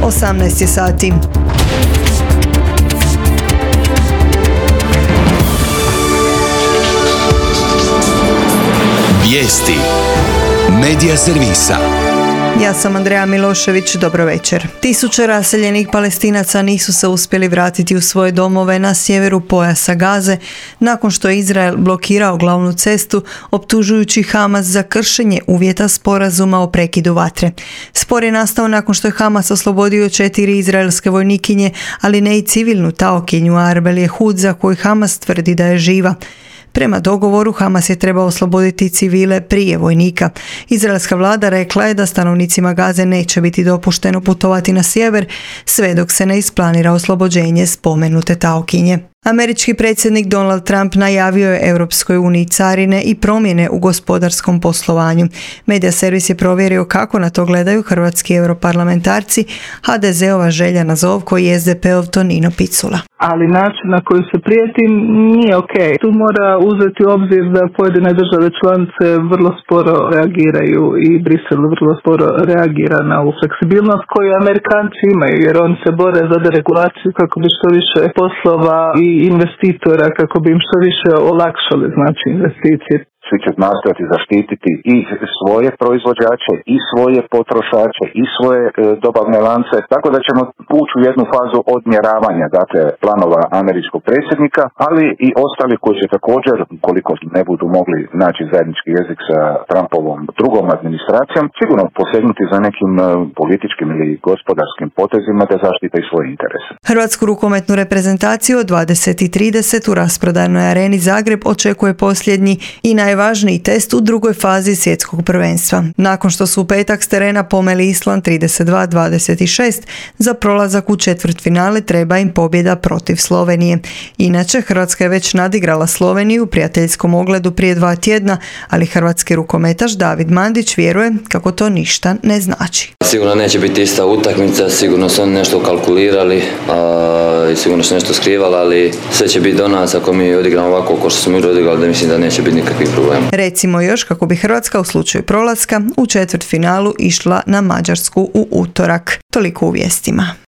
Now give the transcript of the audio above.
18 je sati. Vijesti Medija servisa. Ja sam Andreja Milošević, dobro večer. Tisuće raseljenih Palestinaca nisu se uspjeli vratiti u svoje domove na sjeveru pojasa Gaze nakon što je Izrael blokirao glavnu cestu optužujući Hamas za kršenje uvjeta sporazuma o prekidu vatre. Spor je nastao nakon što je Hamas oslobodio 4 izraelske vojnikinje, ali ne i civilnu taokinju Arbel Jehud za koju Hamas tvrdi da je živa. Prema dogovoru Hamas je trebao osloboditi civile prije vojnika. Izraelska vlada rekla je da stanovnicima Gaze neće biti dopušteno putovati na sjever sve dok se ne isplanira oslobođenje spomenute taokinje. Američki predsjednik Donald Trump najavio je Europskoj uniji carine i promjene u gospodarskom poslovanju. Medija servis je provjerio kako na to gledaju hrvatski europarlamentarci, HDZ-ova Željana Zovko i SDP-ov Tonino Picula. Ali način na koji se prijeti nije ok. Tu mora uzeti u obzir da pojedine države članice vrlo sporo reagiraju i Brisel vrlo sporo reagira na ovu fleksibilnost koju Amerikanci imaju, jer oni se bore za deregulaciju kako bi što više poslova i investitora, kako bi im što više olakšali znači investicije. Svi će nastojati zaštititi i svoje proizvođače, i svoje potrošače, i svoje dobavne lance, tako da ćemo ući u jednu fazu odmjeravanja, dakle, planova američkog predsjednika, ali i ostali koji će također, koliko ne budu mogli naći zajednički jezik sa Trumpovom drugom administracijom, sigurno posegnuti za nekim političkim ili gospodarskim potezima da zaštite i svoje interese. Hrvatsku rukometnu reprezentaciju od 20:30 u rasprodajnoj areni Zagreb očekuje posljednji i najvažniji test u drugoj fazi svjetskog prvenstva. Nakon što su u petak s terena pomeli Island 32-26, za prolazak u četvrtfinale treba im pobjeda protiv Slovenije. Inače, Hrvatska je već nadigrala Sloveniju u prijateljskom ogledu prije 2 tjedna, ali hrvatski rukometaš David Mandić vjeruje kako to ništa ne znači. Sigurno neće biti ista utakmica, sigurno su oni nešto kalkulirali i sigurno su nešto skrivali, ali sve će biti do nas ako mi odigramo ovako kao što smo mi odigrali, da mislim da neće biti nikakvih problema. Recimo još kako bi Hrvatska u slučaju prolaska u četvrtfinalu išla na Mađarsku u utorak. Toliko u vijestima.